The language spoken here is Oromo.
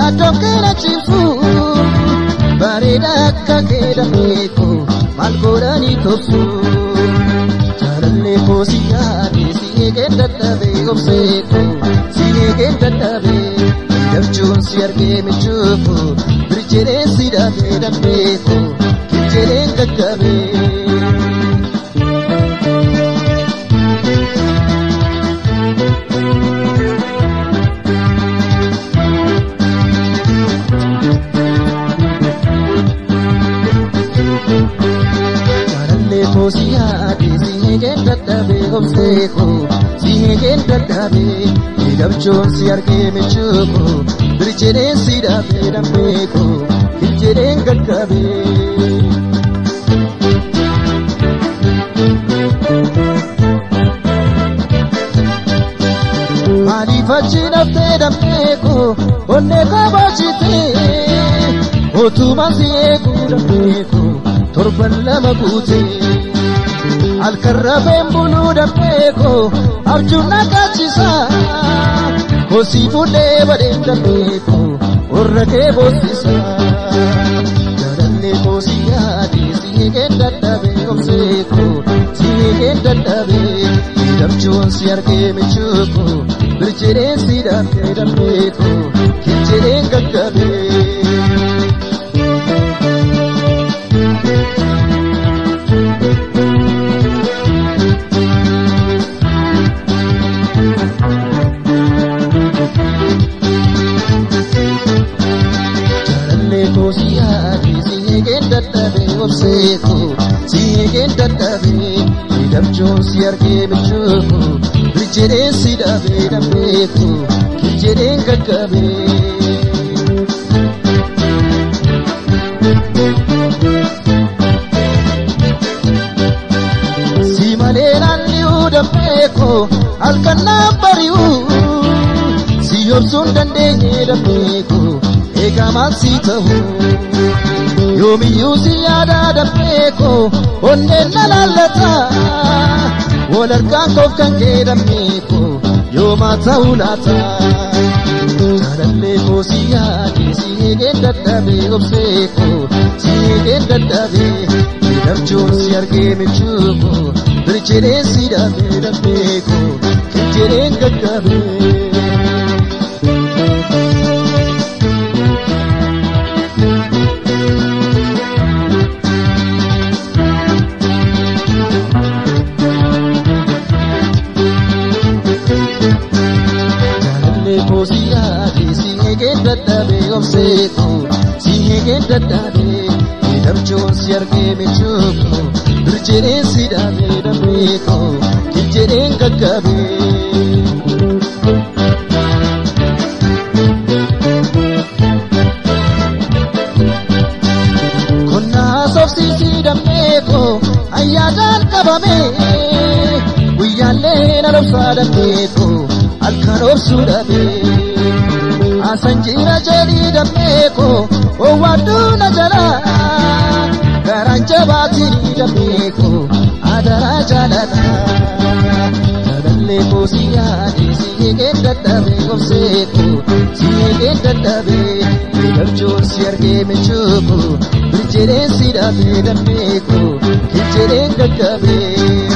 yaaddoon keenya cimsu bareeda akka keedhameeku maal godhanii tobsu jaalallee koo si yaade si eegeen dadhabee obseeku si eegeen dadhabee dabchuun si argee michuufu birjedheen si dhaabee dambeeku kiljedheen gaggabee. Si yaade si eegeen dadhabee obseeku si eegeen dadhabee dabchuun si argee michuufu birjedheen si dhaabee dambeeku kiljedheen gaggabee. Maaliif achi dhaftee dambeeku onnee koo boojitee utuma si eeguu dambeeku torban lama guutee. Alkarrabeen buluu dambeeku abjuun naqaachisa kosii fuudhee badeen dambeeku warra kee boossisa jaalallee koo si yaade si eegeen dadhabee obseeku si eegeen dadhabee dabchuun si argee michuufu birjedheen si dhaabee dambeeku kiljedheen gaggabee. Si yaade si eegeen dadhabee obseeku si eegeen dadhabee dabchuun si argee michuufu birjedheen si dhaabee dambeeku kiljedheen gaggabee. Si malee naannoo dambeeku halkan naan bari'u si obsuun dandeenye dambeeku. Eegamaan si ta'u yoomiyyuu si yaada dambeeku onneen na laallata wal harkaan koof kan kee dambeeku yoomaa ta'u laata jaalallee koo si yaade si eegeen dadhabee obseeku si eegeen dadhabee dabchuun si argee michuufu birjedheen si dhaabee dambeeku kiljedheen gaggabee. Si yaade si eegeen dadhabee obseeku si eegeen dadhabee dabchuun si argee michuufu birjedheen si dhaabee dambeeku kiljedheen gaggabee. Konnaa sobsiisi dambeeku ayyaadaan qabame guyyaallee na lobsaa dambeeku halkan obsuu dhabee. Asanjira jedhii dambeeku owwadduu na jala garaan jabaatii dambeeku adaraa jaalata jaalallee koo si yaade si eegeen dadhabee obseeku si eegeen dadhabee dabchuun si argee michuufu birjedheen si dhaabee dambeeku kiljedheen gaggabee.